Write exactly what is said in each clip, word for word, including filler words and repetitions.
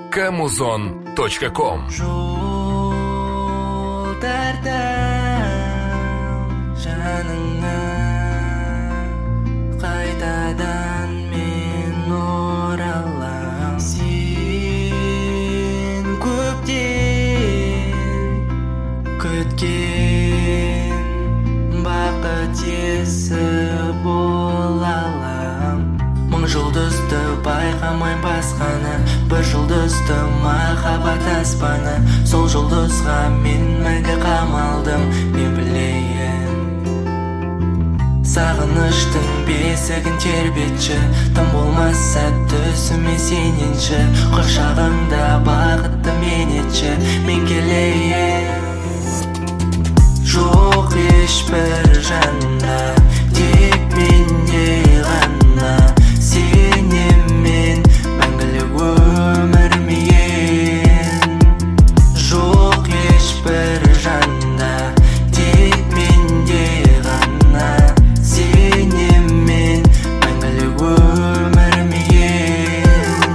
камузон точка ком. Жолдардам жаныңа қайтадан мен оралам. Сен көптен күткен бақыт иесі бола алам. Мың жұлдызды байқамай басқаны, бір жұлдызды махаббат аспаны. Сол жұлдызға мен мәңгі қамалдым, мен білейін. Сағыныштың бесігін тербетші, тым болмаса түсіме сененші. Құшағыңда бақытты мен етші, мен келейін. Жоқ ешбір жанда, тек менде ғана сенем мен мәңгілік өмірмейін. Жоқ ешбір жанда, тек менде ғана сенем мен мәңгілік өмірмейін.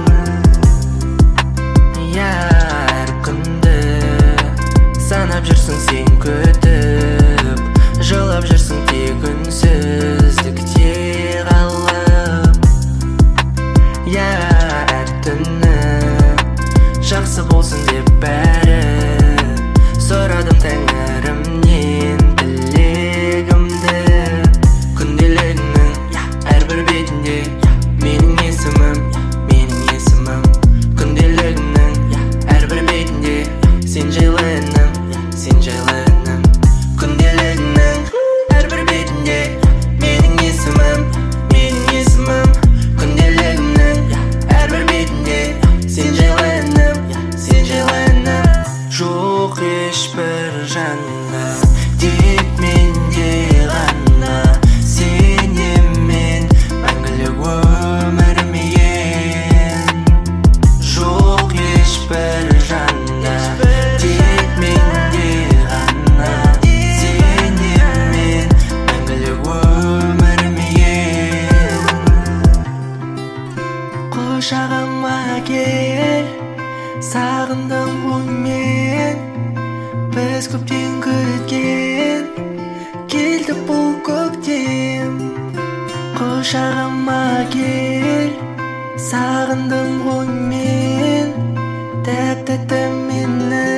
Әр күнді санап жүрсің сен күтіп, жылап жүрсің тек үнсіздікте қалып. Әр түні жақсы болсын деп бәрі сұрадым тәңірімнен тілегімді. Күнделігіңнің әрбір бетінде менің есімім, менің есімім. Күнделігіңнің әрбір бетінде сен жайлы інім, сен жайлы інім. Күнделігіңнің әрбір бетінде менің есімім, менің есімім. Күнделігіңнің әрбір бетінде сен жайлы інім, сен жайлы інім. Жоқ ешбір жанда, тек менде ғана сенем мен мәңгілік өмірмейін. Жоқ ешбір жанда, тек менде ғана сенем мен мәңгілік өмірмейін. Құшағыма кел, сағындым ғой мен. Біз көптен күткен келді бұл көктем. Құшағыма кел, сағындым ғой мен. Тәп-тәтті мені